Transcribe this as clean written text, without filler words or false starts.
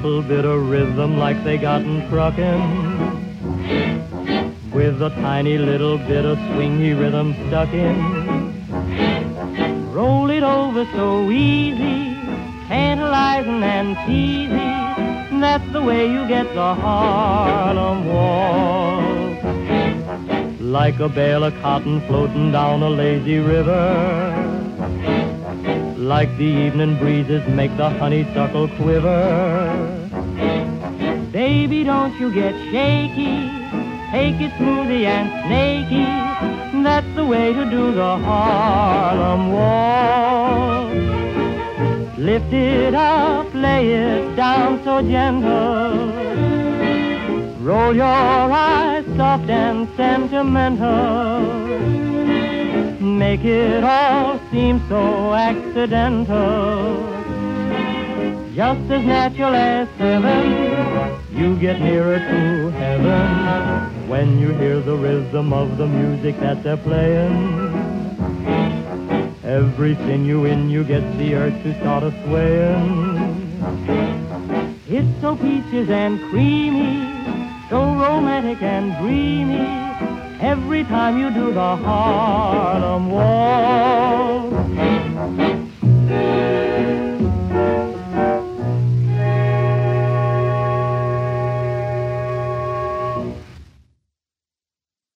little bit of rhythm like they got in truckin', with a tiny little bit of swingy rhythm stuck in. Roll it over so easy, tantalizing and cheesy, that's the way you get the Harlem Waltz. Like a bale of cotton floating down a lazy river, like the evening breezes make the honeysuckle quiver. Baby, don't you get shaky, take it smoothie and snaky, that's the way to do the Harlem Waltz. Lift it up, lay it down so gentle, roll your eyes soft and sentimental, make it all seem so accidental. Just as natural as 7, you get nearer to heaven when you hear the rhythm of the music that they're playing. Every sinew in you gets the urge to start a-swaying. It's so peaches and creamy, so romantic and dreamy, every time you do the Harlem